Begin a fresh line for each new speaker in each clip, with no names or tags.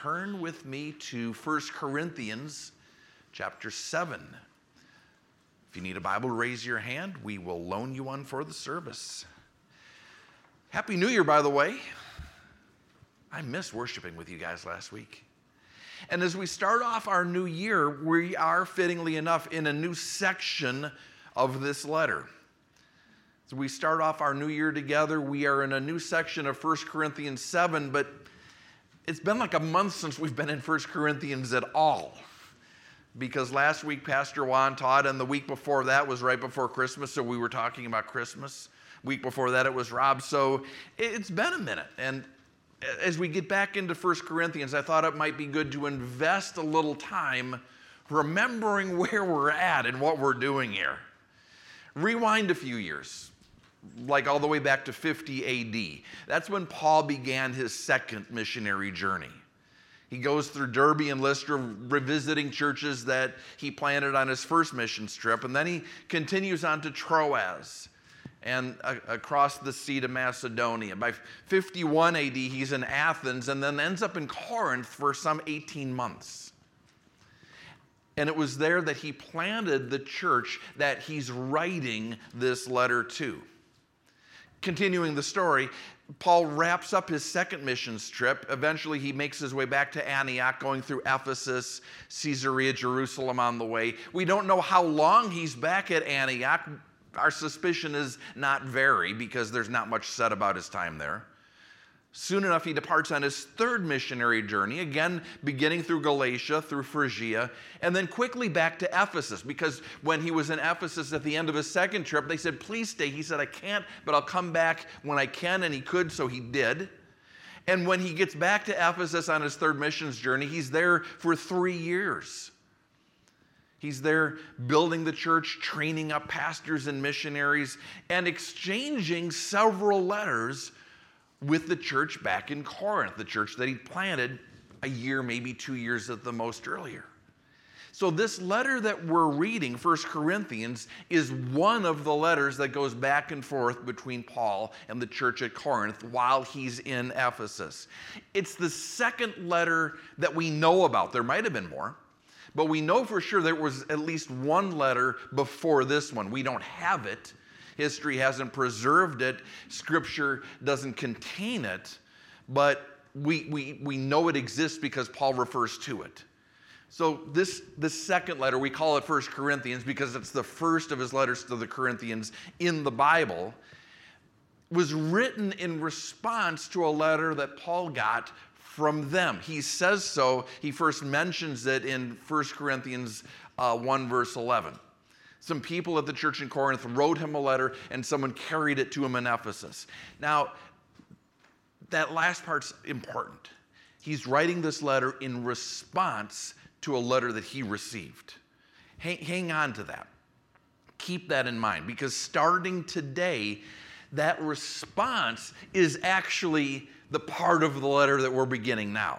turn with me to 1 Corinthians chapter 7. If you need a Bible, raise your hand. We will loan you one for the service. Happy New Year, by the way. I missed worshiping with you guys last week. And as we start off our new year, we are, fittingly enough, in a new section of this letter. As we start off our new year together, we are in a new section of 1 Corinthians 7, but it's been like a month since we've been in 1 Corinthians at all. Because last week Pastor Juan taught, and the week before that was right before Christmas, so we were talking about Christmas. Week before that it was Rob, so it's been a minute. And as we get back into 1 Corinthians, I thought it might be good to invest a little time remembering where we're at and what we're doing here. Rewind a few years, like all the way back to 50 AD. That's when Paul began his second missionary journey. He goes through Derbe and Lystra, revisiting churches that he planted on his first mission trip, and then he continues on to Troas and across the sea to Macedonia. By 51 AD, he's in Athens and then ends up in Corinth for some 18 months. And it was there that he planted the church that he's writing this letter to. Continuing the story, Paul wraps up his second missions trip. Eventually, he makes his way back to Antioch, going through Ephesus, Caesarea, Jerusalem on the way. We don't know how long he's back at Antioch. Our suspicion is not very, because there's not much said about his time there. Soon enough, he departs on his third missionary journey, again beginning through Galatia, through Phrygia, and then quickly back to Ephesus, because when he was in Ephesus at the end of his second trip, they said, please stay. He said, I can't, but I'll come back when I can, and he could, so he did. And when he gets back to Ephesus on his third missions journey, he's there for 3 years. He's there building the church, training up pastors and missionaries, and exchanging several letters with the church back in Corinth, the church that he planted a year, maybe 2 years at the most earlier. So this letter that we're reading, 1 Corinthians, is one of the letters that goes back and forth between Paul and the church at Corinth while he's in Ephesus. It's the second letter that we know about. There might have been more, but we know for sure there was at least one letter before this one. We don't have it. History hasn't preserved it. Scripture doesn't contain it, but we know it exists because Paul refers to it. So this second letter, we call it 1 Corinthians because it's the first of his letters to the Corinthians in the Bible, was written in response to a letter that Paul got from them. He says so. He first mentions it in 1 Corinthians 1 verse 11. Some people at the church in Corinth wrote him a letter, and someone carried it to him in Ephesus. Now, that last part's important. He's writing this letter in response to a letter that he received. Hang on to that. Keep that in mind, because starting today, that response is actually the part of the letter that we're beginning now.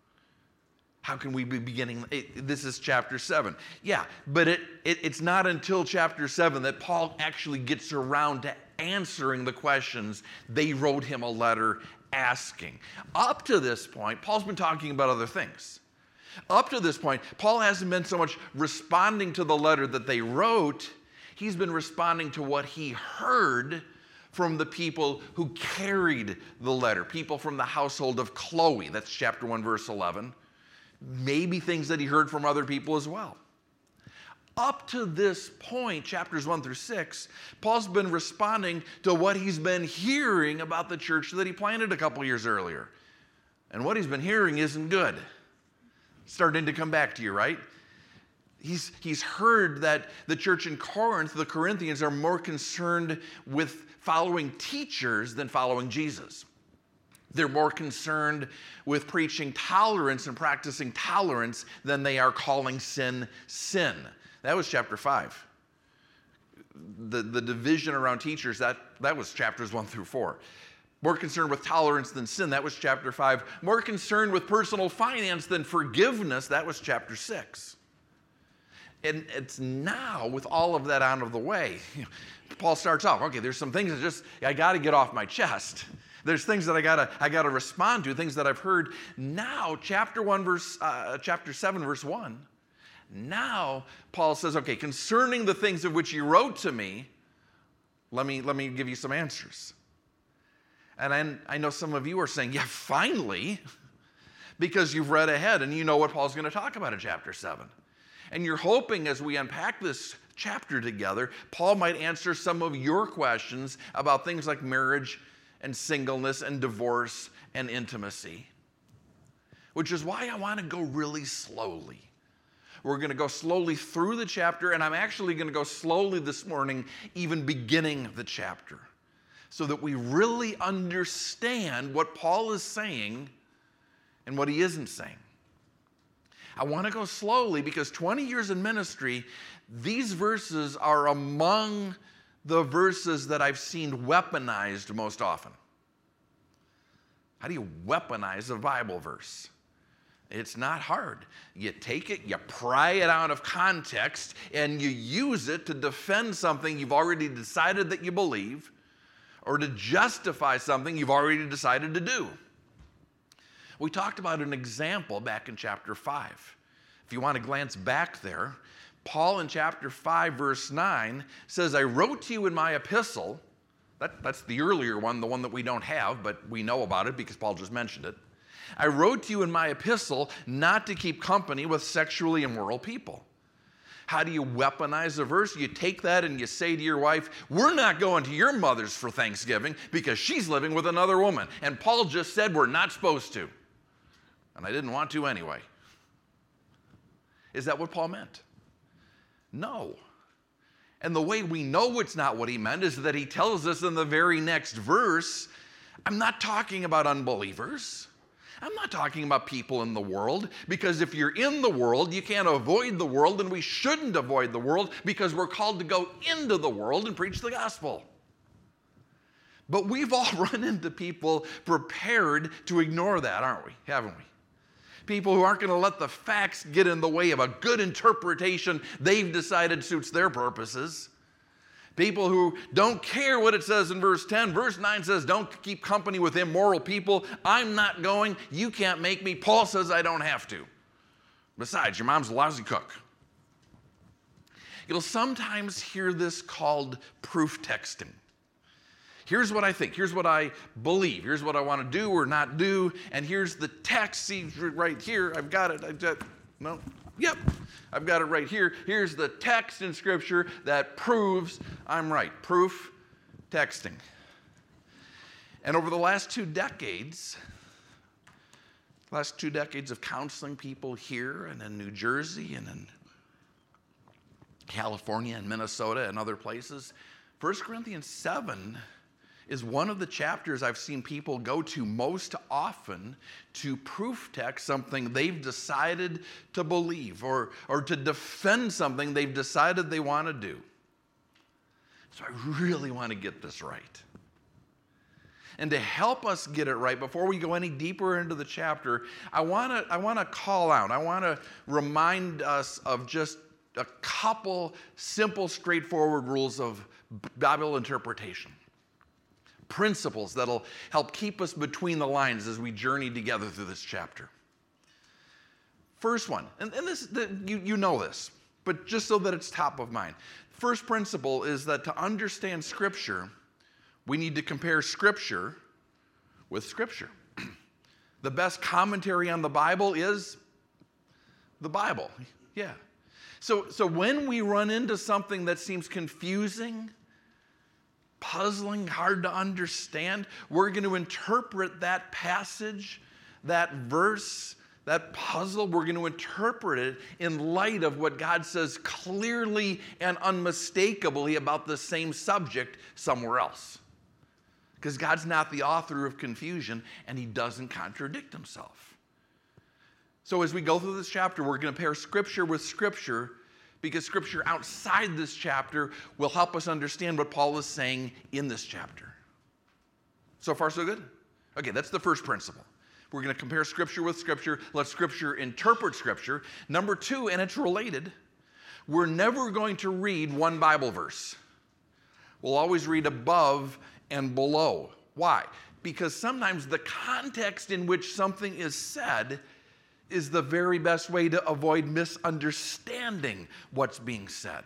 How can we be beginning? This is chapter 7. Yeah, but it's not until chapter 7 that Paul actually gets around to answering the questions they wrote him a letter asking. Up to this point, Paul's been talking about other things. Up to this point, Paul hasn't been so much responding to the letter that they wrote. He's been responding to what he heard from the people who carried the letter, people from the household of Chloe. That's chapter 1, verse 11. Maybe things that he heard from other people as well. Up to this point, chapters 1 through 6, Paul's been responding to what he's been hearing about the church that he planted a couple years earlier. And what he's been hearing isn't good. Starting to come back to you, right? He's heard that the church in Corinth, the Corinthians, are more concerned with following teachers than following Jesus. They're more concerned with preaching tolerance and practicing tolerance than they are calling sin, sin. That was chapter 5. The division around teachers, that was chapters 1 through 4. More concerned with tolerance than sin, that was chapter 5. More concerned with personal finance than forgiveness, that was chapter 6. And it's now, with all of that out of the way, Paul starts off, okay, there's some things that I got to get off my chest. There's things that I gotta respond to, things that I've heard. Now, chapter 7, verse 1. Now, Paul says, okay, concerning the things of which you wrote to me, let me give you some answers. And I know some of you are saying, yeah, finally, because you've read ahead and you know what Paul's going to talk about in chapter 7. And you're hoping as we unpack this chapter together, Paul might answer some of your questions about things like marriage and singleness and divorce and intimacy, which is why I want to go really slowly. We're going to go slowly through the chapter, and I'm actually going to go slowly this morning, even beginning the chapter, so that we really understand what Paul is saying and what he isn't saying. I want to go slowly because 20 years in ministry, these verses are among the verses that I've seen weaponized most often. How do you weaponize a Bible verse? It's not hard. You take it, you pry it out of context, and you use it to defend something you've already decided that you believe, or to justify something you've already decided to do. We talked about an example back in chapter 5. If you want to glance back there, Paul in chapter 5, verse 9 says, I wrote to you in my epistle. That's the earlier one, the one that we don't have, but we know about it because Paul just mentioned it. I wrote to you in my epistle not to keep company with sexually immoral people. How do you weaponize a verse? You take that and you say to your wife, we're not going to your mother's for Thanksgiving because she's living with another woman. And Paul just said we're not supposed to. And I didn't want to anyway. Is that what Paul meant? No. And the way we know it's not what he meant is that he tells us in the very next verse, I'm not talking about unbelievers. I'm not talking about people in the world, because if you're in the world, you can't avoid the world, and we shouldn't avoid the world because we're called to go into the world and preach the gospel. But we've all run into people prepared to ignore that, aren't we? Haven't we? People who aren't going to let the facts get in the way of a good interpretation they've decided suits their purposes. People who don't care what it says in verse 10. Verse 9 says, don't keep company with immoral people. I'm not going. You can't make me. Paul says I don't have to. Besides, your mom's a lousy cook. You'll sometimes hear this called proof texting. Here's what I think. Here's what I believe. Here's what I want to do or not do. And here's the text. See, right here. I've got it. Yep. I've got it right here. Here's the text in Scripture that proves I'm right. Proof texting. And over the last 2 decades of counseling people here and in New Jersey and in California and Minnesota and other places, 1 Corinthians 7 is one of the chapters I've seen people go to most often to proof text something they've decided to believe or to defend something they've decided they want to do. So I really want to get this right. And to help us get it right, before we go any deeper into the chapter, I want to call out, I want to remind us of just a couple simple, straightforward rules of Bible interpretation. Principles that'll help keep us between the lines as we journey together through this chapter. First one, and this, you know this, but just so that it's top of mind. First principle is that to understand Scripture, we need to compare Scripture with Scripture. The best commentary on the Bible is the Bible. Yeah. So when we run into something that seems confusing, puzzling, hard to understand, we're going to interpret that passage, that verse, that puzzle, we're going to interpret it in light of what God says clearly and unmistakably about the same subject somewhere else. Because God's not the author of confusion, and he doesn't contradict himself. So as we go through this chapter, we're going to pair Scripture with Scripture, because Scripture outside this chapter will help us understand what Paul is saying in this chapter. So far, so good? Okay, that's the first principle. We're going to compare Scripture with Scripture. Let Scripture interpret Scripture. Number 2, and it's related, we're never going to read one Bible verse. We'll always read above and below. Why? because sometimes the context in which something is said is the very best way to avoid misunderstanding what's being said.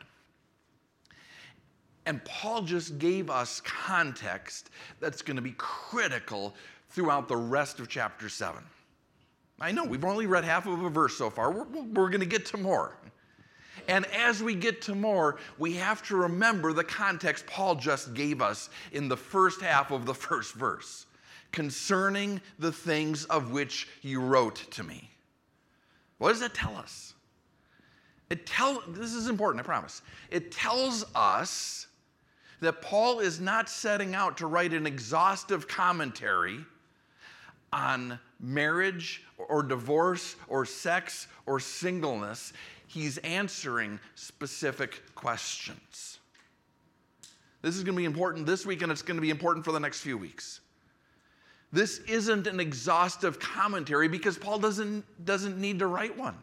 And Paul just gave us context that's going to be critical throughout the rest of chapter 7. I know we've only read half of a verse so far. We're going to get to more. And as we get to more, we have to remember the context Paul just gave us in the first half of the first verse. Concerning the things of which you wrote to me. What does that tell us? This is important, I promise. It tells us that Paul is not setting out to write an exhaustive commentary on marriage or divorce or sex or singleness. He's answering specific questions. This is going to be important this week, and it's going to be important for the next few weeks. This isn't an exhaustive commentary because Paul doesn't need to write one.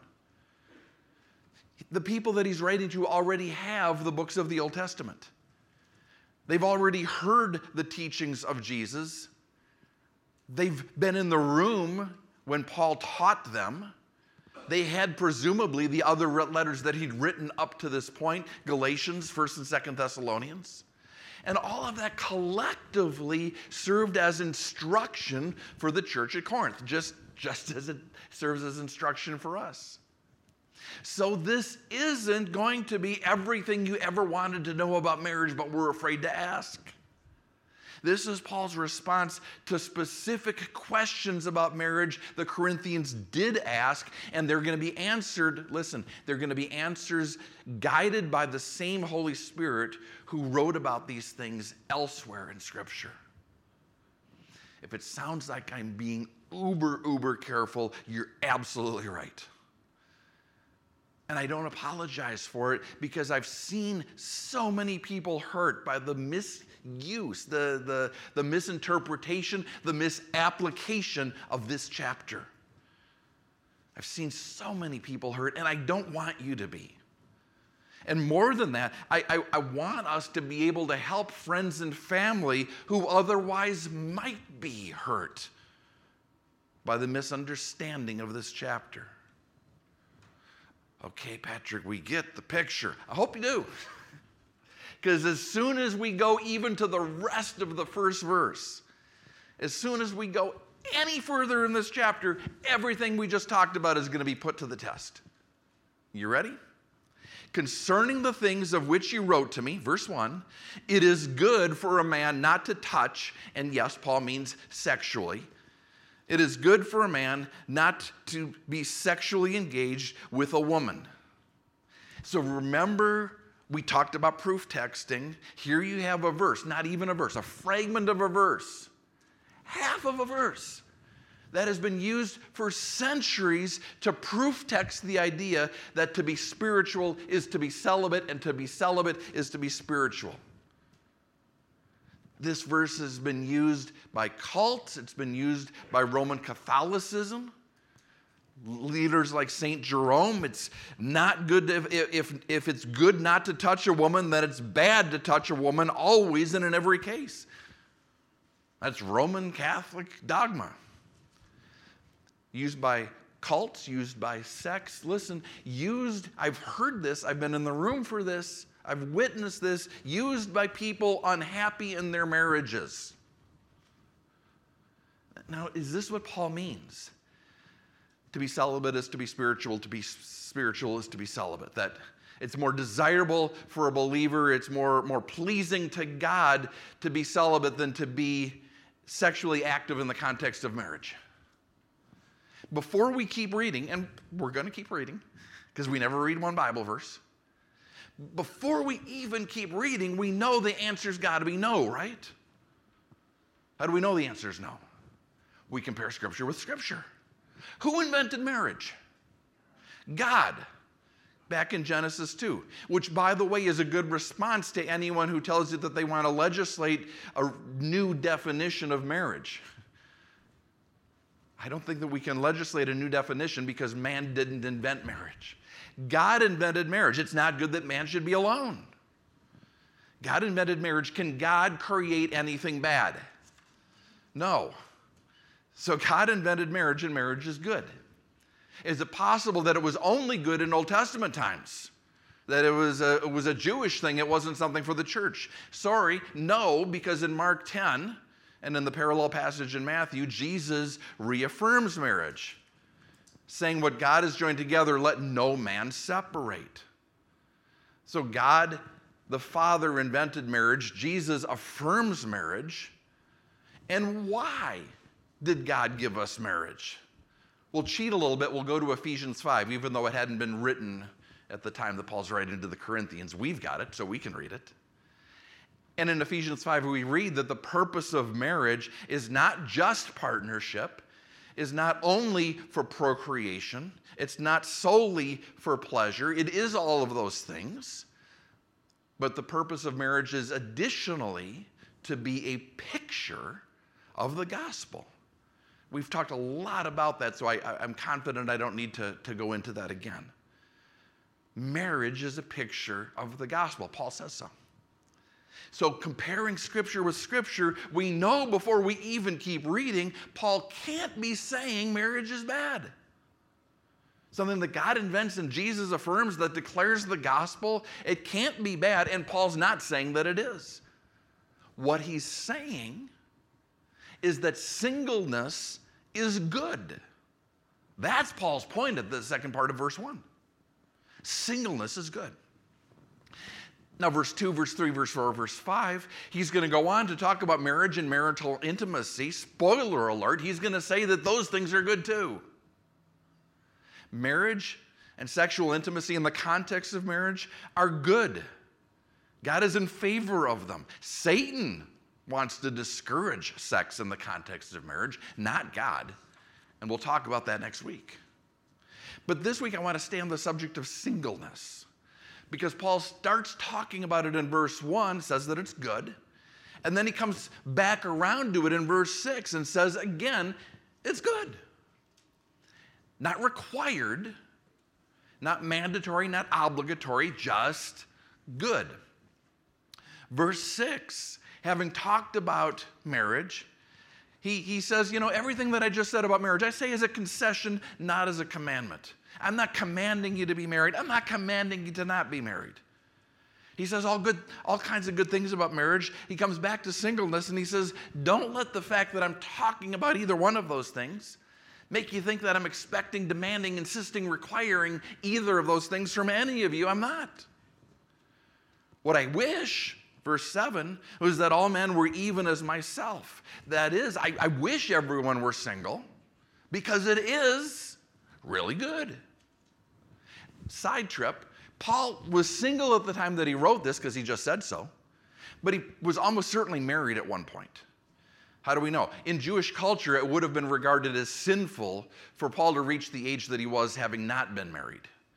The people that he's writing to already have the books of the Old Testament. They've already heard the teachings of Jesus. They've been in the room when Paul taught them. They had presumably the other letters that he'd written up to this point, Galatians, 1st and 2nd Thessalonians. And all of that collectively served as instruction for the church at Corinth, just as it serves as instruction for us. So this isn't going to be everything you ever wanted to know about marriage, but were afraid to ask. This is Paul's response to specific questions about marriage the Corinthians did ask, and they're going to be answered, listen, they're going to be answers guided by the same Holy Spirit who wrote about these things elsewhere in Scripture. If it sounds like I'm being uber careful, you're absolutely right. And I don't apologize for it because I've seen so many people hurt by the misuse, the misinterpretation, the misapplication of this chapter. I've seen so many people hurt, and I don't want you to be. And more than that, I want us to be able to help friends and family who otherwise might be hurt by the misunderstanding of this chapter. Okay, Patrick, we get the picture. I hope you do. Because as soon as we go even to the rest of the first verse, as soon as we go any further in this chapter, everything we just talked about is going to be put to the test. You ready? Concerning the things of which you wrote to me, verse 1, it is good for a man not to touch, and yes, Paul means sexually. It is good for a man not to be sexually engaged with a woman. So remember, we talked about proof texting. Here you have a verse, not even a verse, a fragment of a verse, half of a verse that has been used for centuries to proof text the idea that to be spiritual is to be celibate, and to be celibate is to be spiritual. This verse has been used by cults. It's been used by Roman Catholicism. Leaders like St. Jerome, it's not good if it's good not to touch a woman, then it's bad to touch a woman always and in every case. That's Roman Catholic dogma. Used by cults, used by sects. Listen, I've heard this, I've been in the room for this, I've witnessed this, used by people unhappy in their marriages. Now, is this what Paul means? To be celibate is to be spiritual is to be celibate. That it's more desirable for a believer, it's more pleasing to God to be celibate than to be sexually active in the context of marriage. Before we keep reading, and we're going to keep reading because we never read one Bible verse. Before we even keep reading, we know the answer's got to be no, right? How do we know the answer is no? We compare Scripture with Scripture. Who invented marriage? God, back in Genesis 2, which, by the way, is a good response to anyone who tells you that they want to legislate a new definition of marriage. I don't think that we can legislate a new definition because man didn't invent marriage. God invented marriage. It's not good that man should be alone. God invented marriage. Can God create anything bad? No. So God invented marriage, and marriage is good. Is it possible that it was only good in Old Testament times? That it was a Jewish thing, it wasn't something for the church? Sorry, no, because in Mark 10 and in the parallel passage in Matthew, Jesus reaffirms marriage, saying what God has joined together, let no man separate. So God, the Father, invented marriage. Jesus affirms marriage. And why did God give us marriage? We'll cheat a little bit. We'll go to Ephesians 5, even though it hadn't been written at the time that Paul's writing to the Corinthians. We've got it, so we can read it. And in Ephesians 5, we read that the purpose of marriage is not just partnership, is not only for procreation, it's not solely for pleasure. It is all of those things. But the purpose of marriage is additionally to be a picture of the gospel. We've talked a lot about that, so I'm confident I don't need to go into that again. Marriage is a picture of the gospel. Paul says so. So comparing Scripture with Scripture, we know before we even keep reading, Paul can't be saying marriage is bad. Something that God invents and Jesus affirms that declares the gospel, it can't be bad, and Paul's not saying that it is. What he's saying is that singleness is good. That's Paul's point at the second part of verse 1. Singleness is good. Now, verse 2, verse 3, verse 4, verse 5, he's going to go on to talk about marriage and marital intimacy. Spoiler alert, he's going to say that those things are good too. Marriage and sexual intimacy in the context of marriage are good. God is in favor of them. Satan wants to discourage sex in the context of marriage, not God. And we'll talk about that next week. But this week I want to stay on the subject of singleness, because Paul starts talking about it in verse 1, says that it's good, and then he comes back around to it in verse 6 and says again, it's good. Not required, not mandatory, not obligatory, just good. Verse 6, having talked about marriage, he says, everything that I just said about marriage, I say as a concession, not as a commandment. I'm not commanding you to be married. I'm not commanding you to not be married. He says all kinds of good things about marriage. He comes back to singleness and he says, don't let the fact that I'm talking about either one of those things make you think that I'm expecting, demanding, insisting, requiring either of those things from any of you. I'm not. What I wish, verse 7, was that all men were even as myself. That is, I wish everyone were single, because it is really good. Side trip, Paul was single at the time that he wrote this because he just said so, but he was almost certainly married at one point. How do we know? In Jewish culture, it would have been regarded as sinful for Paul to reach the age that he was having not been married.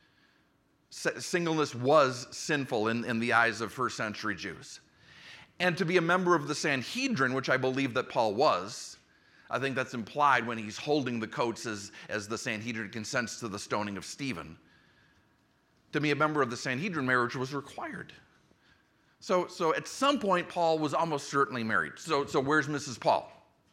Singleness was sinful in the eyes of first century Jews. And to be a member of the Sanhedrin, which I believe that Paul was, I think that's implied when he's holding the coats as the Sanhedrin consents to the stoning of Stephen. To be a member of the Sanhedrin, marriage was required. So at some point, Paul was almost certainly married. So where's Mrs. Paul?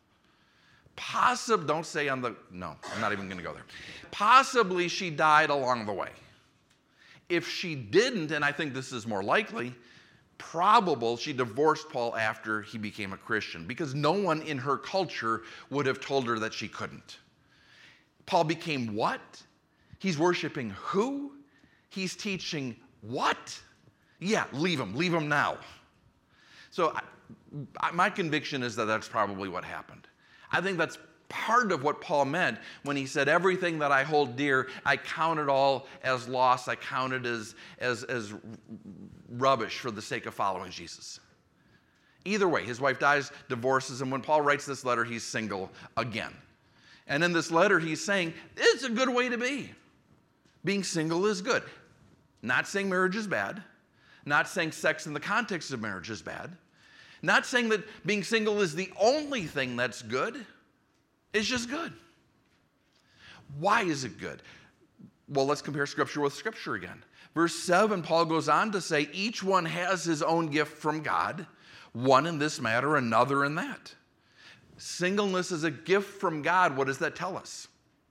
Don't say no, I'm not even going to go there. Possibly she died along the way. If she didn't, and I think this is more likely, probable she divorced Paul after he became a Christian, because no one in her culture would have told her that she couldn't. Paul became what? He's worshiping who? He's teaching what? Yeah, leave him now. So my conviction is that that's probably what happened. I think that's part of what Paul meant when he said, everything that I hold dear, I count it all as loss. I count it as rubbish for the sake of following Jesus. Either way, his wife dies, divorces him. When Paul writes this letter, he's single again. And in this letter, he's saying, it's a good way to be. Being single is good. Not saying marriage is bad. Not saying sex in the context of marriage is bad. Not saying that being single is the only thing that's good. It's just good. Why is it good? Well, let's compare Scripture with Scripture again. Verse 7, Paul goes on to say, each one has his own gift from God, one in this matter, another in that. Singleness is a gift from God. What does that tell us?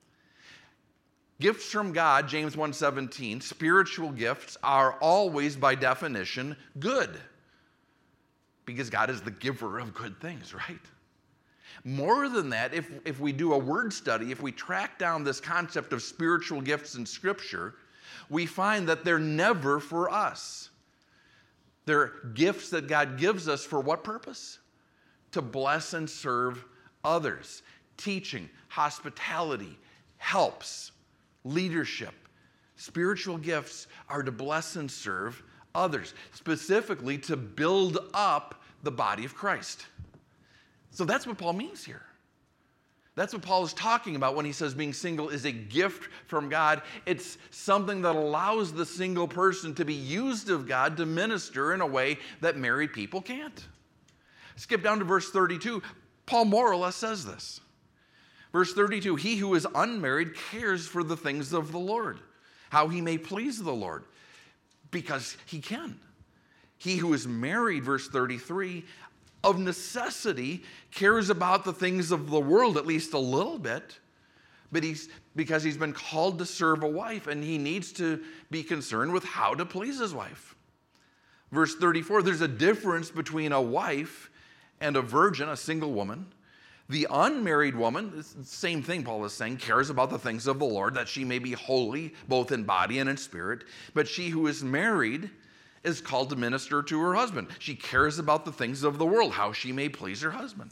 Gifts from God, James 1:17, spiritual gifts are always by definition good. Because God is the giver of good things, right? More than that, if we do a word study, if we track down this concept of spiritual gifts in Scripture, we find that they're never for us. They're gifts that God gives us for what purpose? To bless and serve others. Teaching, hospitality, helps, leadership. Spiritual gifts are to bless and serve others, specifically to build up the body of Christ. So that's what Paul means here. That's what Paul is talking about when he says being single is a gift from God. It's something that allows the single person to be used of God to minister in a way that married people can't. Skip down to verse 32. Paul more or less says this. Verse 32, he who is unmarried cares for the things of the Lord, how he may please the Lord, because he can. He who is married, verse 33, of necessity cares about the things of the world, at least a little bit, but because he's been called to serve a wife, and he needs to be concerned with how to please his wife. Verse 34, there's a difference between a wife and a virgin, a single woman. The unmarried woman, it's the same thing Paul is saying, cares about the things of the Lord, that she may be holy both in body and in spirit. But she who is married is called to minister to her husband. She cares about the things of the world, how she may please her husband.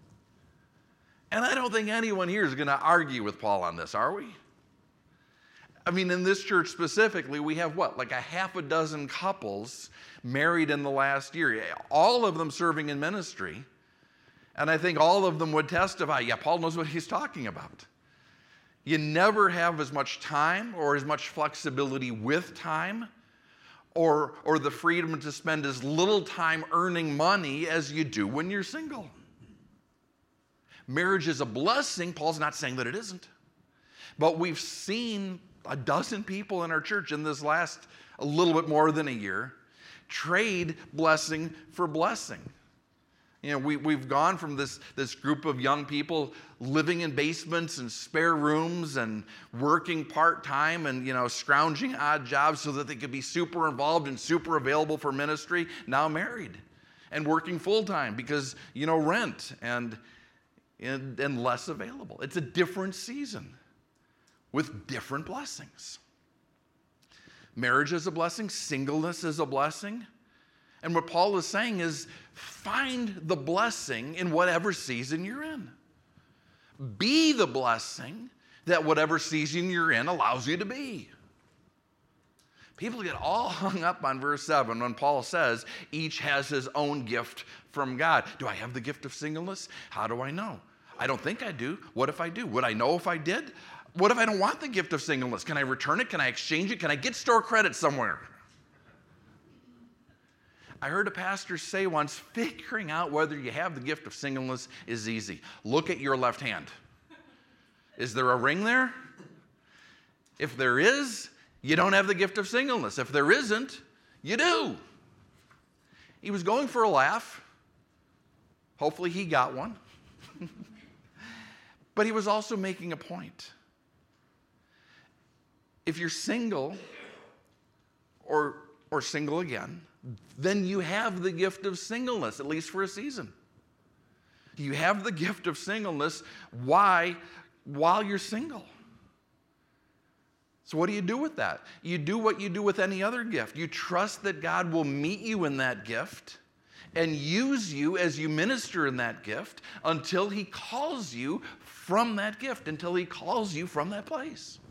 And I don't think anyone here is going to argue with Paul on this, are we? I mean, in this church specifically, we have what, like a half a dozen couples married in the last year, all of them serving in ministry. And I think all of them would testify, yeah, Paul knows what he's talking about. You never have as much time or as much flexibility with time or the freedom to spend as little time earning money as you do when you're single. Marriage is a blessing. Paul's not saying that it isn't. But we've seen a dozen people in our church in this last a little bit more than a year trade blessing for blessing. You know, we've gone from this group of young people living in basements and spare rooms and working part-time and, scrounging odd jobs so that they could be super involved and super available for ministry, now married and working full-time because, rent and less available. It's a different season with different blessings. Marriage is a blessing. Singleness is a blessing. And what Paul is saying is find the blessing in whatever season you're in. Be the blessing that whatever season you're in allows you to be. People get all hung up on verse 7 when Paul says each has his own gift from God. Do I have the gift of singleness? How do I know? I don't think I do. What if I do? Would I know if I did? What if I don't want the gift of singleness? Can I return it? Can I exchange it? Can I get store credit somewhere? I heard a pastor say once, figuring out whether you have the gift of singleness is easy. Look at your left hand. Is there a ring there? If there is, you don't have the gift of singleness. If there isn't, you do. He was going for a laugh. Hopefully he got one. But he was also making a point. If you're single or single again, then you have the gift of singleness, at least for a season. You have the gift of singleness. Why? While you're single. So what do you do with that? You do what you do with any other gift. You trust that God will meet you in that gift and use you as you minister in that gift until he calls you from that gift, until he calls you from that place.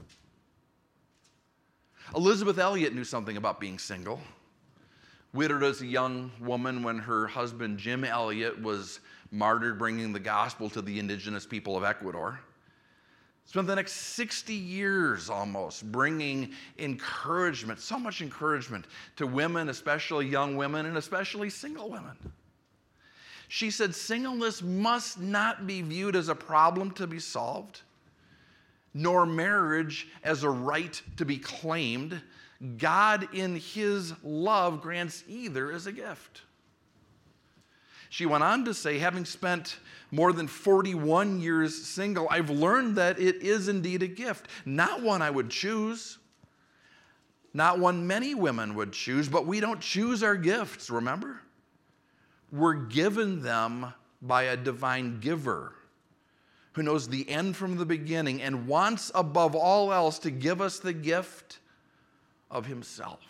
Elizabeth Elliot knew something about being single. Widowed as a young woman when her husband Jim Elliot was martyred bringing the gospel to the indigenous people of Ecuador. Spent the next 60 years almost bringing encouragement, so much encouragement to women, especially young women and especially single women. She said singleness must not be viewed as a problem to be solved, nor marriage as a right to be claimed. God in his love grants either as a gift. She went on to say, having spent more than 41 years single, I've learned that it is indeed a gift, not one I would choose, not one many women would choose, but we don't choose our gifts, remember? We're given them by a divine giver who knows the end from the beginning and wants above all else to give us the gift of himself.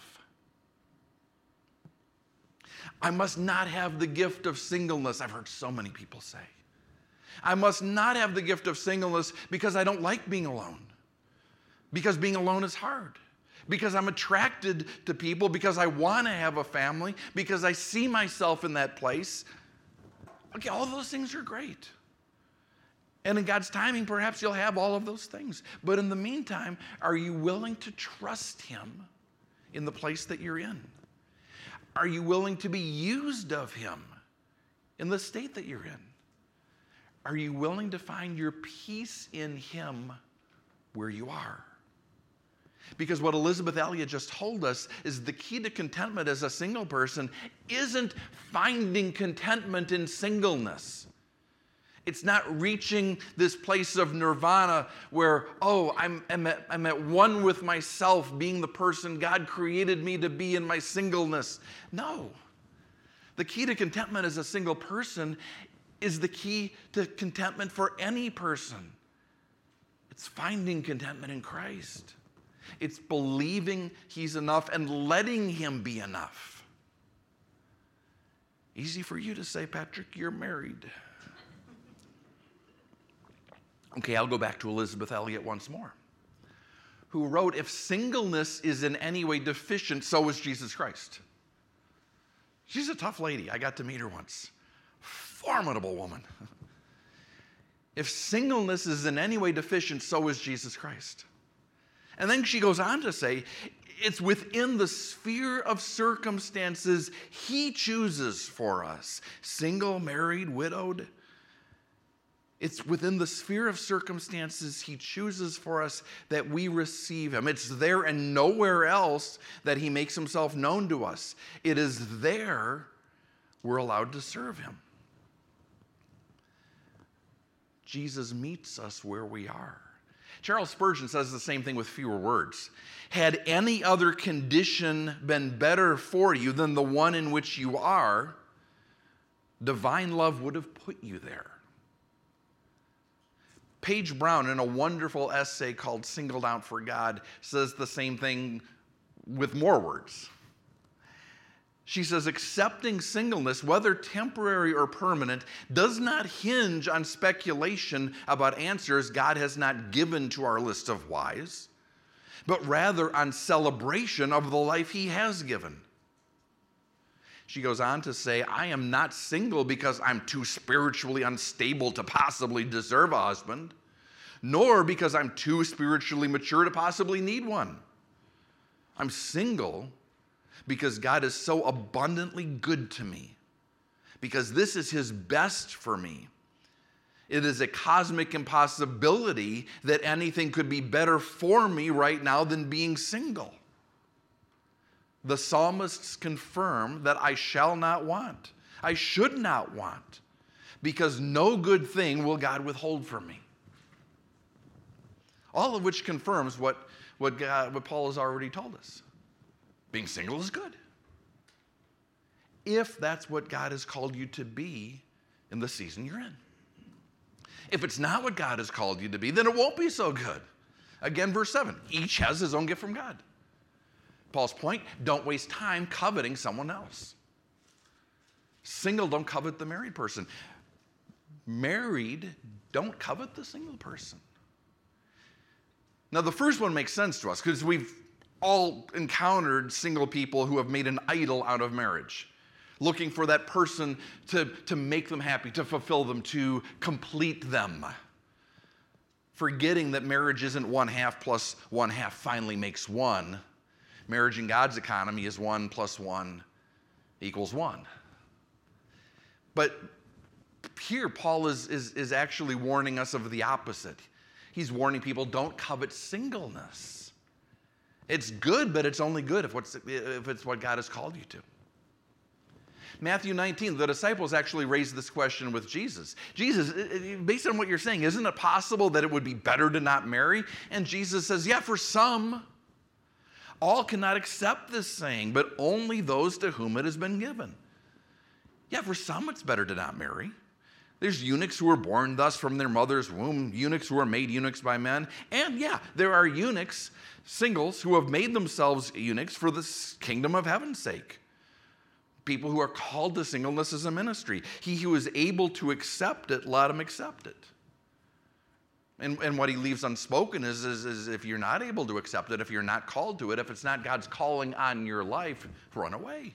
I must not have the gift of singleness. I've heard so many people say. I must not have the gift of singleness because I don't like being alone. Because being alone is hard. Because I'm attracted to people. Because I want to have a family. Because I see myself in that place. Okay, all of those things are great. And in God's timing, perhaps you'll have all of those things. But in the meantime, are you willing to trust him in the place that you're in? Are you willing to be used of him in the state that you're in? Are you willing to find your peace in him where you are? Because what Elisabeth Elliot just told us is the key to contentment as a single person isn't finding contentment in singleness. It's not reaching this place of nirvana where, I'm at one with myself, being the person God created me to be in my singleness. No. The key to contentment as a single person is the key to contentment for any person. It's finding contentment in Christ. It's believing he's enough and letting him be enough. Easy for you to say, Patrick, you're married. Okay, I'll go back to Elisabeth Elliot once more, who wrote, if singleness is in any way deficient, so is Jesus Christ. She's a tough lady. I got to meet her once. Formidable woman. If singleness is in any way deficient, so is Jesus Christ. And then she goes on to say, it's within the sphere of circumstances he chooses for us. Single, married, widowed. It's within the sphere of circumstances he chooses for us that we receive him. It's there and nowhere else that he makes himself known to us. It is there we're allowed to serve him. Jesus meets us where we are. Charles Spurgeon says the same thing with fewer words. Had any other condition been better for you than the one in which you are, divine love would have put you there. Paige Brown, in a wonderful essay called Singled Out for God, says the same thing with more words. She says, accepting singleness, whether temporary or permanent, does not hinge on speculation about answers God has not given to our list of whys, but rather on celebration of the life he has given. She goes on to say, I am not single because I'm too spiritually unstable to possibly deserve a husband, nor because I'm too spiritually mature to possibly need one. I'm single because God is so abundantly good to me, because this is his best for me. It is a cosmic impossibility that anything could be better for me right now than being single. The psalmists confirm that I shall not want. I should not want, because no good thing will God withhold from me. All of which confirms what Paul has already told us. Being single is good, if that's what God has called you to be in the season you're in. If it's not what God has called you to be, then it won't be so good. Again, verse 7, each has his own gift from God. Paul's point, don't waste time coveting someone else. Single, don't covet the married person. Married, don't covet the single person. Now, the first one makes sense to us because we've all encountered single people who have made an idol out of marriage, looking for that person to make them happy, to fulfill them, to complete them, forgetting that marriage isn't 1/2 plus 1/2 finally makes 1. Marriage in God's economy is 1 + 1 = 1. But here, Paul is actually warning us of the opposite. He's warning people, don't covet singleness. It's good, but it's only good if it's what God has called you to. Matthew 19, the disciples actually raised this question with Jesus. Jesus, based on what you're saying, isn't it possible that it would be better to not marry? And Jesus says, yeah, for some. All cannot accept this saying, but only those to whom it has been given. Yeah, for some it's better to not marry. There's eunuchs who were born thus from their mother's womb, eunuchs who are made eunuchs by men. And yeah, there are eunuchs, singles, who have made themselves eunuchs for the kingdom of heaven's sake. People who are called to singleness as a ministry. He who is able to accept it, let him accept it. And what he leaves unspoken is if you're not able to accept it, if you're not called to it, if it's not God's calling on your life, run away.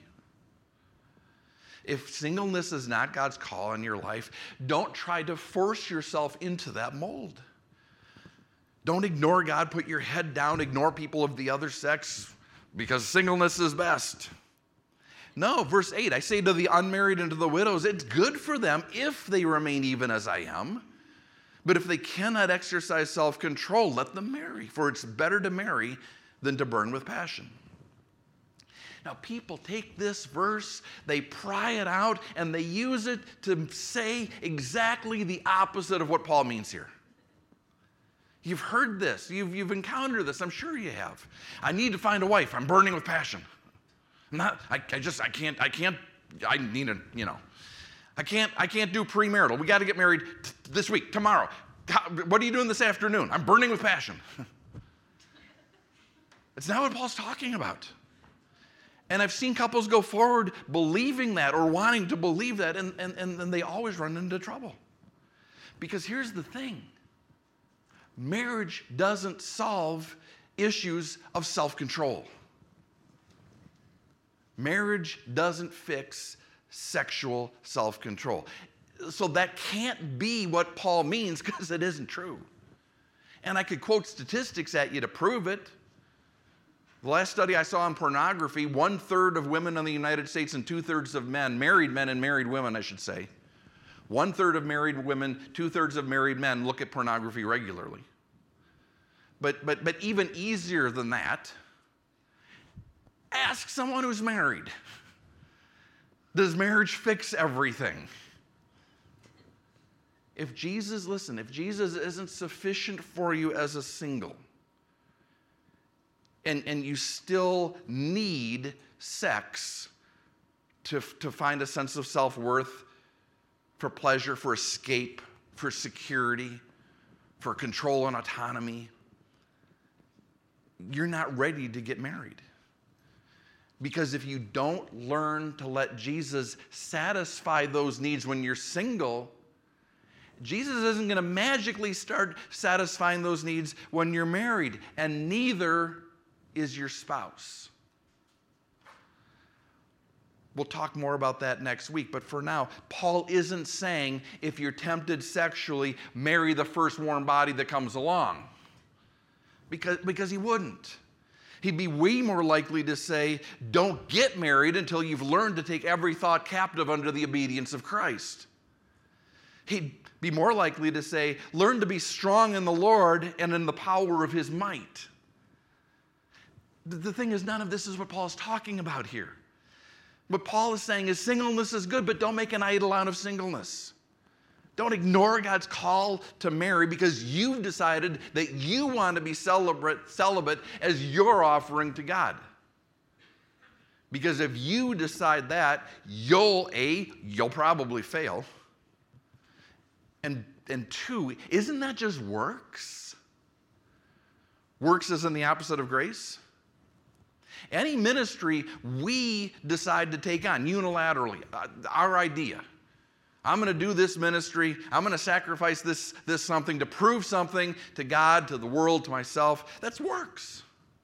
If singleness is not God's call on your life, don't try to force yourself into that mold. Don't ignore God, put your head down, ignore people of the other sex because singleness is best. No, verse 8, I say to the unmarried and to the widows, it's good for them if they remain even as I am. But if they cannot exercise self-control, let them marry, for it's better to marry than to burn with passion. Now, people take this verse, they pry it out, and they use it to say exactly the opposite of what Paul means here. You've heard this. You've encountered this. I'm sure you have. I need to find a wife. I'm burning with passion. I can't do premarital. We got to get married this week, tomorrow. What are you doing this afternoon? I'm burning with passion. It's not what Paul's talking about. And I've seen couples go forward believing that or wanting to believe that, and they always run into trouble. Because here's the thing. Marriage doesn't solve issues of self-control. Marriage doesn't fix sexual self-control. So that can't be what Paul means because it isn't true. And I could quote statistics at you to prove it. The last study I saw on pornography, 1/3 of women in the United States and 2/3 of men and married women, I should say. 1/3 of married women, 2/3 of married men look at pornography regularly. But even easier than that, ask someone who's married. Does marriage fix everything? If Jesus isn't sufficient for you as a single, and you still need sex to find a sense of self-worth, for pleasure, for escape, for security, for control and autonomy, you're not ready to get married. Because if you don't learn to let Jesus satisfy those needs when you're single, Jesus isn't going to magically start satisfying those needs when you're married, and neither is your spouse. We'll talk more about that next week, but for now, Paul isn't saying if you're tempted sexually, marry the first warm body that comes along. Because he wouldn't. He'd be way more likely to say, don't get married until you've learned to take every thought captive under the obedience of Christ. He'd be more likely to say, learn to be strong in the Lord and in the power of his might. The thing is, none of this is what Paul's talking about here. What Paul is saying is singleness is good, but don't make an idol out of singleness. Don't ignore God's call to marry because you've decided that you want to be celibate as your offering to God. Because if you decide that, you'll probably fail. And two, isn't that just works? Works isn't the opposite of grace. Any ministry we decide to take on unilaterally, our idea. I'm going to do this ministry. I'm going to sacrifice this something to prove something to God, to the world, to myself. That's works.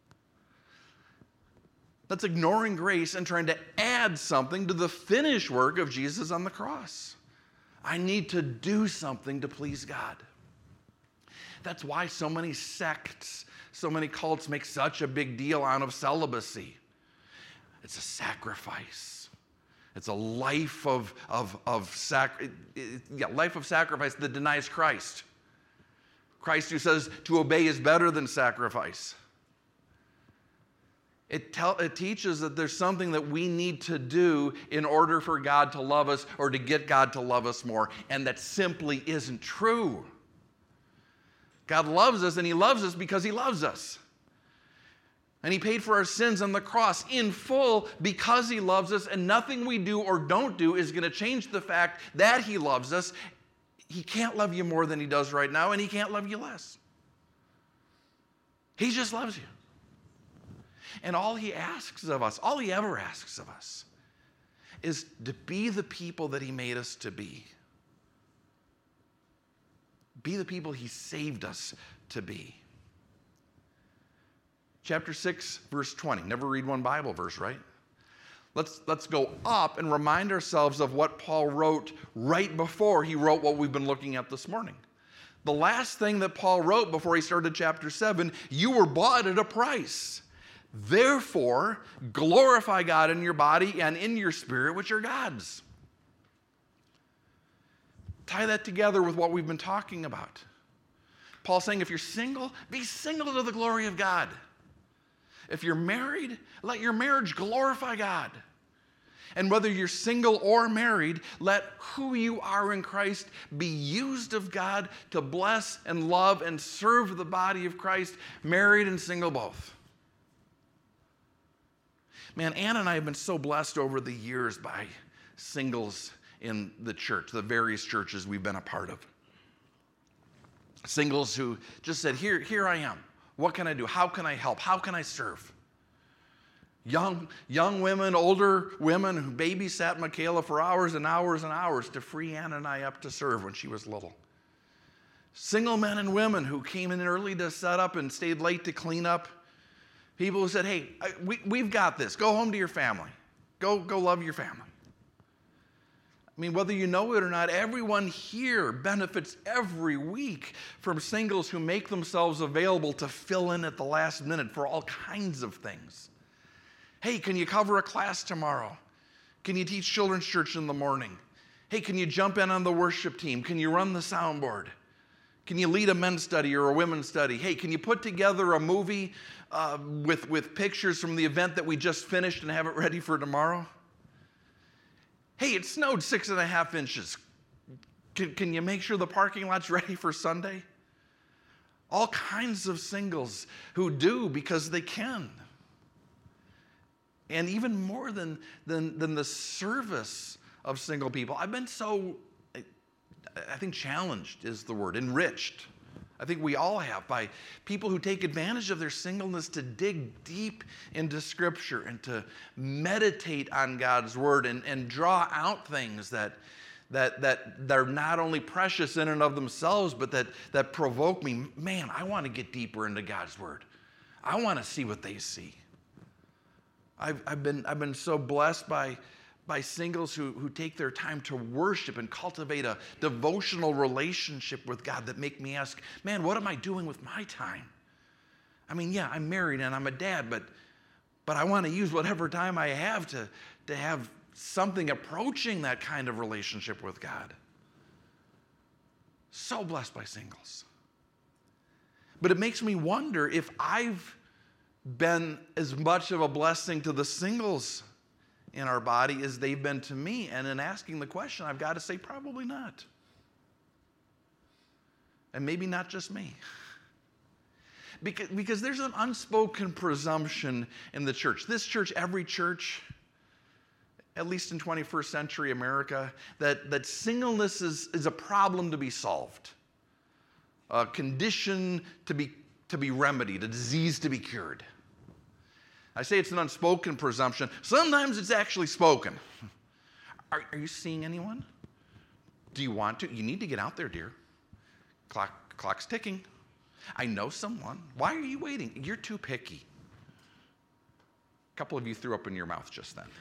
That's ignoring grace and trying to add something to the finished work of Jesus on the cross. I need to do something to please God. That's why so many sects, so many cults make such a big deal out of celibacy. It's a sacrifice. It's a life of sacrifice that denies Christ. Christ who says to obey is better than sacrifice. It teaches that there's something that we need to do in order for God to love us or to get God to love us more. And that simply isn't true. God loves us, and He loves us because He loves us. And He paid for our sins on the cross in full because He loves us, and nothing we do or don't do is going to change the fact that He loves us. He can't love you more than He does right now, and He can't love you less. He just loves you. And all He asks of us, all He ever asks of us, is to be the people that He made us to be. Be the people He saved us to be. Chapter 6, verse 20. Never read one Bible verse, right? Let's go up and remind ourselves of what Paul wrote right before he wrote what we've been looking at this morning. The last thing that Paul wrote before he started chapter 7, you were bought at a price. Therefore, glorify God in your body and in your spirit, which are God's. Tie that together with what we've been talking about. Paul's saying if you're single, be single to the glory of God. If you're married, let your marriage glorify God. And whether you're single or married, let who you are in Christ be used of God to bless and love and serve the body of Christ, married and single both. Man, Ann and I have been so blessed over the years by singles in the church, the various churches we've been a part of. Singles who just said, here I am. What can I do? How can I help? How can I serve? Young women, older women who babysat Michaela for hours and hours and hours to free Ann and I up to serve when she was little. Single men and women who came in early to set up and stayed late to clean up. People who said, hey, we've got this. Go home to your family. Go love your family. I mean, whether you know it or not, everyone here benefits every week from singles who make themselves available to fill in at the last minute for all kinds of things. Hey, can you cover a class tomorrow? Can you teach children's church in the morning? Hey, can you jump in on the worship team? Can you run the soundboard? Can you lead a men's study or a women's study? Hey, can you put together a movie with pictures from the event that we just finished and have it ready for tomorrow? Hey, it snowed 6.5 inches. Can you make sure the parking lot's ready for Sunday? All kinds of singles who do because they can. And even more than the service of single people, I've been so, I think challenged is the word, enriched. I think we all have by people who take advantage of their singleness to dig deep into Scripture and to meditate on God's Word and draw out things that are not only precious in and of themselves, but that provoke me. Man, I want to get deeper into God's Word. I want to see what they see. I've been so blessed by singles who take their time to worship and cultivate a devotional relationship with God that make me ask, man, what am I doing with my time? I mean, yeah, I'm married and I'm a dad, but I want to use whatever time I have to have something approaching that kind of relationship with God. So blessed by singles. But it makes me wonder if I've been as much of a blessing to the singles in our body as they've been to me. And in asking the question, I've got to say probably not. And maybe not just me. Because there's an unspoken presumption in the church. This church, every church, at least in 21st century America, that singleness is a problem to be solved. A condition to be remedied, a disease to be cured. I say it's an unspoken presumption. Sometimes it's actually spoken. Are you seeing anyone? Do you want to? You need to get out there, dear. Clock's ticking. I know someone. Why are you waiting? You're too picky. A couple of you threw up in your mouth just then.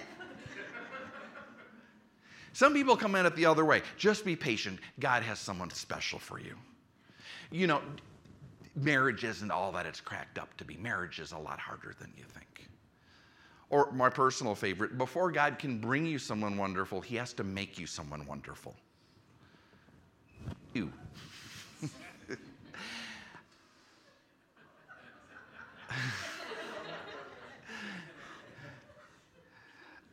Some people come at it the other way. Just be patient. God has someone special for you. You know, marriage isn't all that it's cracked up to be. Marriage is a lot harder than you think. Or my personal favorite, before God can bring you someone wonderful, He has to make you someone wonderful. You.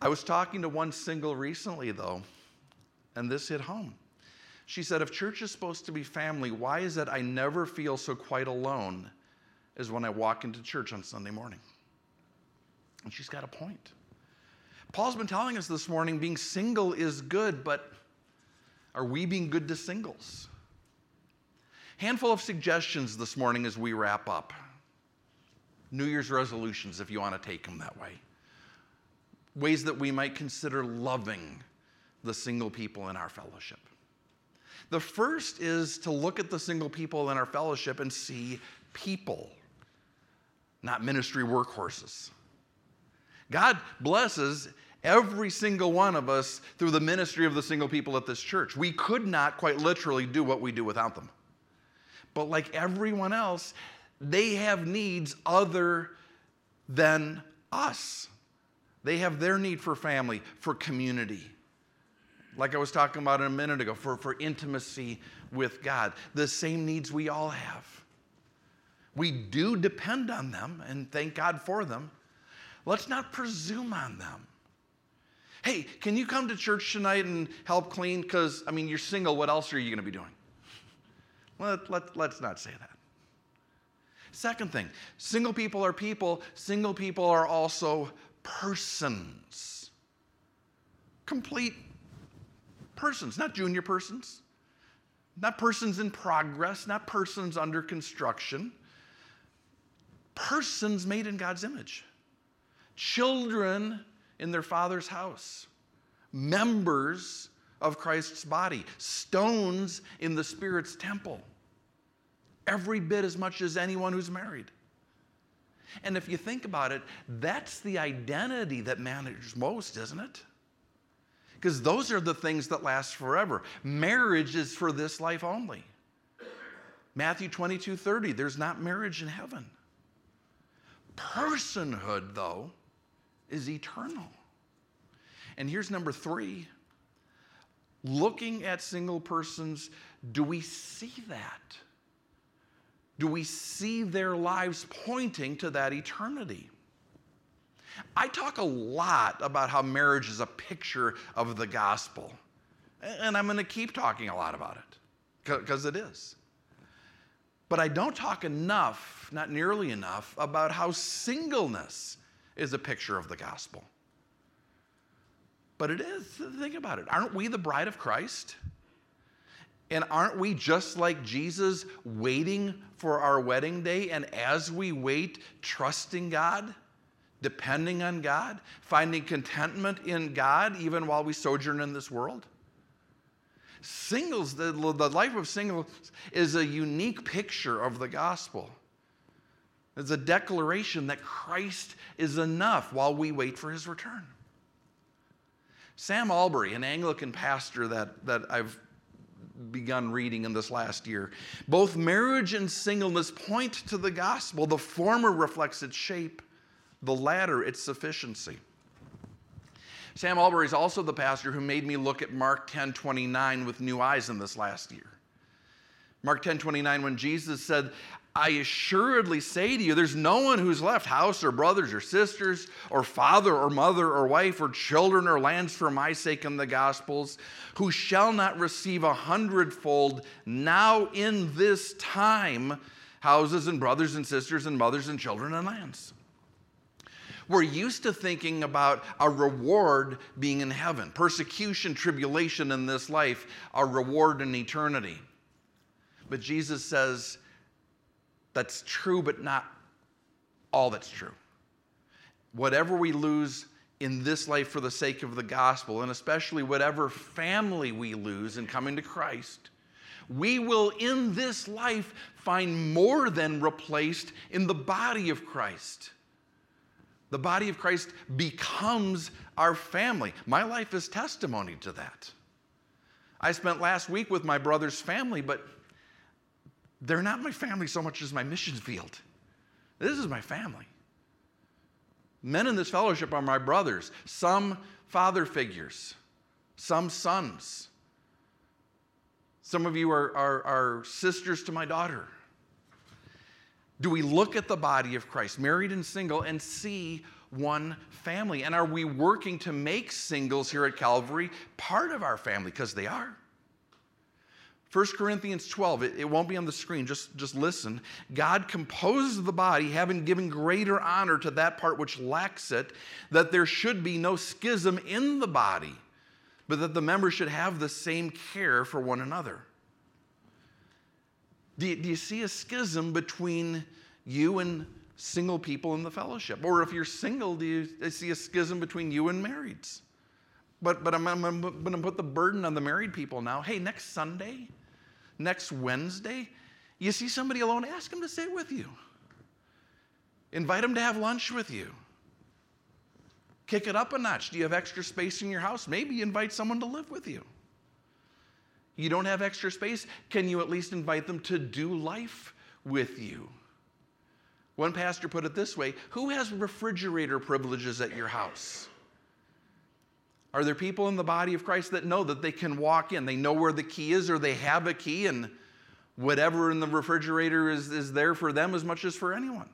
I was talking to one single recently, though, and this hit home. She said, if church is supposed to be family, why is it I never feel so quite alone as when I walk into church on Sunday morning? And she's got a point. Paul's been telling us this morning being single is good, but are we being good to singles? Handful of suggestions this morning as we wrap up. New Year's resolutions, if you want to take them that way. Ways that we might consider loving the single people in our fellowship. The first is to look at the single people in our fellowship and see people, not ministry workhorses. God blesses every single one of us through the ministry of the single people at this church. We could not quite literally do what we do without them. But like everyone else, they have needs other than us. They have their need for family, for community. Like I was talking about a minute ago, for intimacy with God. The same needs we all have. We do depend on them and thank God for them. Let's not presume on them. Hey, can you come to church tonight and help clean? Because, you're single. What else are you going to be doing? Let's not say that. Second thing, single people are people. Single people are also persons. Complete persons, not junior persons, not persons in progress, not persons under construction. Persons made in God's image. Children in their Father's house. Members of Christ's body. Stones in the Spirit's temple. Every bit as much as anyone who's married. And if you think about it, that's the identity that matters most, isn't it? Because those are the things that last forever. Marriage is for this life only. Matthew 22:30, there's not marriage in heaven. Personhood, though, is eternal. And here's number 3. Looking at single persons, do we see that? Do we see their lives pointing to that eternity? I talk a lot about how marriage is a picture of the gospel. And I'm going to keep talking a lot about it, because it is. But I don't talk enough, not nearly enough, about how singleness is a picture of the gospel. But it is. Think about it. Aren't we the bride of Christ? And aren't we just like Jesus waiting for our wedding day? And as we wait, trusting God, depending on God, finding contentment in God even while we sojourn in this world? Singles, the life of singles is a unique picture of the gospel. It's a declaration that Christ is enough while we wait for his return. Sam Albury, an Anglican pastor that I've begun reading in this last year. Both marriage and singleness point to the gospel. The former reflects its shape, the latter its sufficiency. Sam Albury is also the pastor who made me look at Mark 10:29 with new eyes in this last year. Mark 10:29, when Jesus said, I assuredly say to you, there's no one who's left house or brothers or sisters or father or mother or wife or children or lands for my sake in the Gospels, who shall not receive 100-fold now in this time houses and brothers and sisters and mothers and children and lands. We're used to thinking about a reward being in heaven, persecution, tribulation in this life, a reward in eternity. But Jesus says, that's true, but not all that's true. Whatever we lose in this life for the sake of the gospel, and especially whatever family we lose in coming to Christ, we will in this life find more than replaced in the body of Christ. The body of Christ becomes our family. My life is testimony to that. I spent last week with my brother's family, but they're not my family so much as my mission field. This is my family. Men in this fellowship are my brothers. Some father figures, some sons. Some of you are sisters to my daughter. Do we look at the body of Christ, married and single, and see one family? And are we working to make singles here at Calvary part of our family? Because they are. 1 Corinthians 12, it won't be on the screen, just listen. God composed the body, having given greater honor to that part which lacks it, that there should be no schism in the body, but that the members should have the same care for one another. Do you see a schism between you and single people in the fellowship? Or if you're single, do you see a schism between you and marrieds? But I'm going to put the burden on the married people now. Hey, next Sunday, next Wednesday, you see somebody alone, ask them to sit with you. Invite them to have lunch with you. Kick it up a notch. Do you have extra space in your house? Maybe invite someone to live with you. You don't have extra space? Can you at least invite them to do life with you? One pastor put it this way: who has refrigerator privileges at your house? Are there people in the body of Christ that know that they can walk in? They know where the key is, or they have a key, and whatever in the refrigerator is there for them as much as for anyone?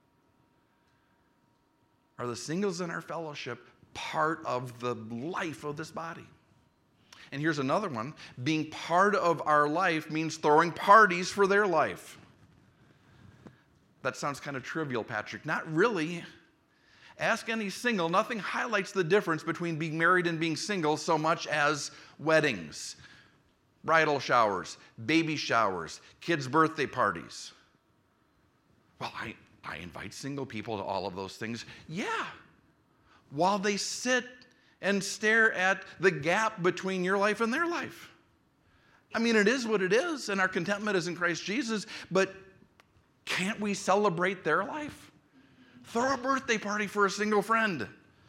Are the singles in our fellowship part of the life of this body? And here's another one. Being part of our life means throwing parties for their life. That sounds kind of trivial, Patrick. Not really. Ask any single. Nothing highlights the difference between being married and being single so much as weddings, bridal showers, baby showers, kids' birthday parties. Well, I invite single people to all of those things. Yeah. While they sit and stare at the gap between your life and their life. I mean, it is what it is, and our contentment is in Christ Jesus, but can't we celebrate their life? Throw a birthday party for a single friend.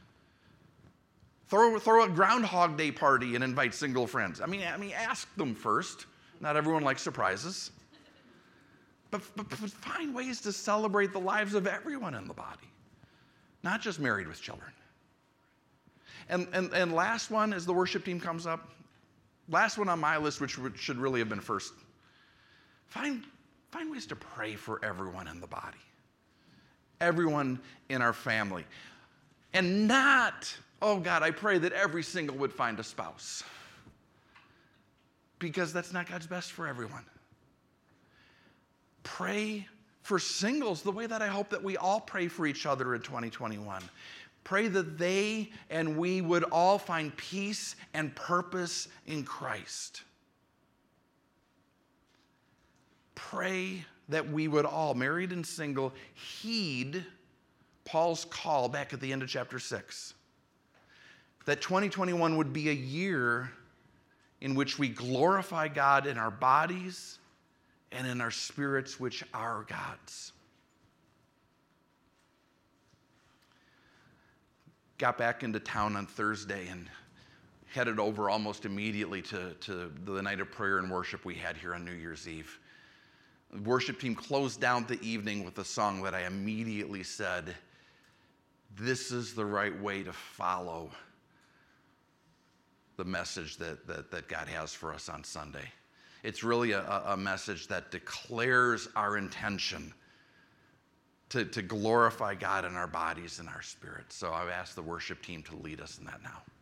Throw a Groundhog Day party and invite single friends. I mean, ask them first. Not everyone likes surprises. But find ways to celebrate the lives of everyone in the body, not just married with children. And last one, as the worship team comes up, last one on my list, which should really have been first. Find ways to pray for everyone in the body, everyone in our family. And not, oh God, I pray that every single would find a spouse. Because that's not God's best for everyone. Pray for singles the way that I hope that we all pray for each other in 2021. Pray that they and we would all find peace and purpose in Christ. Pray that we would all, married and single, heed Paul's call back at the end of chapter 6. That 2021 would be a year in which we glorify God in our bodies and in our spirits, which are God's. Got back into town on Thursday and headed over almost immediately to the night of prayer and worship we had here on New Year's Eve. The worship team closed down the evening with a song that I immediately said, this is the right way to follow the message that God has for us on Sunday. It's really a message that declares our intention to glorify God in our bodies and our spirits. So I've asked the worship team to lead us in that now.